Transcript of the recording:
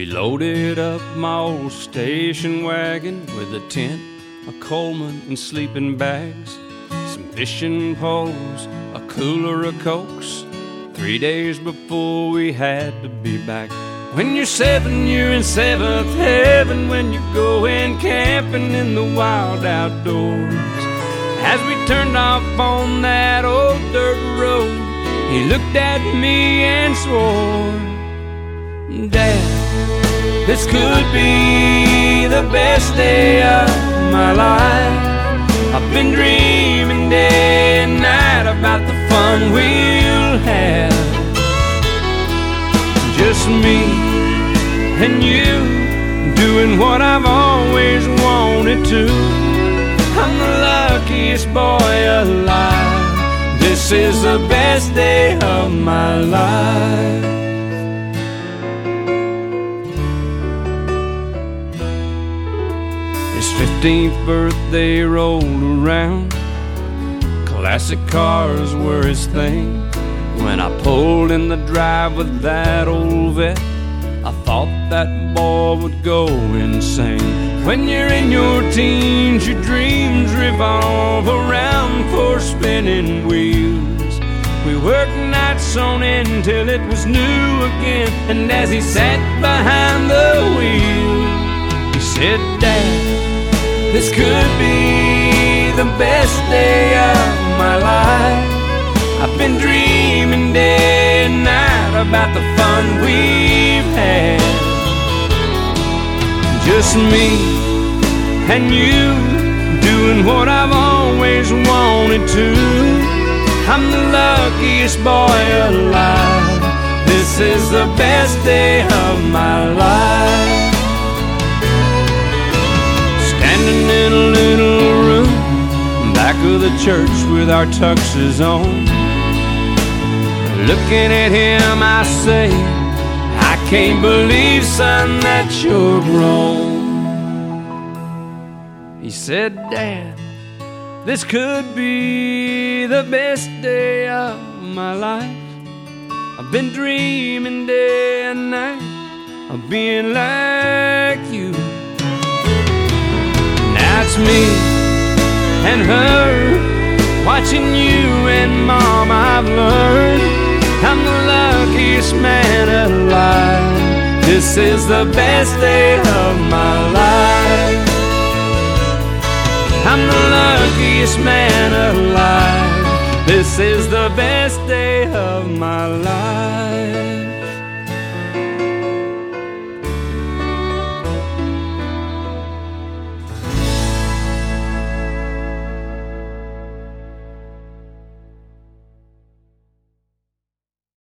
We loaded up my old station wagon with a tent, a Coleman, and sleeping bags, some fishing poles, a cooler of Cokes. 3 days before we had to be back. When you're 7, you're in 7th heaven when you're going camping in the wild outdoors. As we turned off on that old dirt road, he looked at me and swore, Dad, this could be the best day of my life. I've been dreaming day and night about the fun we'll have. Just me and you doing what I've always wanted to. I'm the luckiest boy alive. This is the best day of my life. His 15th birthday rolled around. Classic cars were his thing. When I pulled in the drive with that old vet, I thought that boy would go insane. When you're in your teens, your dreams revolve around four spinning wheels. We worked nights on end till it was new again. And as he sat behind the wheel, he said, Dad, this could be the best day of my life. I've been dreaming day and night about the fun we've had. Just me and you doing what I've always wanted to. I'm the luckiest boy alive. This is the best day of my life. Standing in a little room back of the church with our tuxes on, looking at him, I say, I can't believe, son, that you're grown. He said, Dad, this could be the best day of my life. I've been dreaming day and night of being like you. Now it's me and her, watching you and Mom, I've learned I'm the luckiest man alive. This is the best day of my life. I'm the luckiest man alive. This is the best day of my life.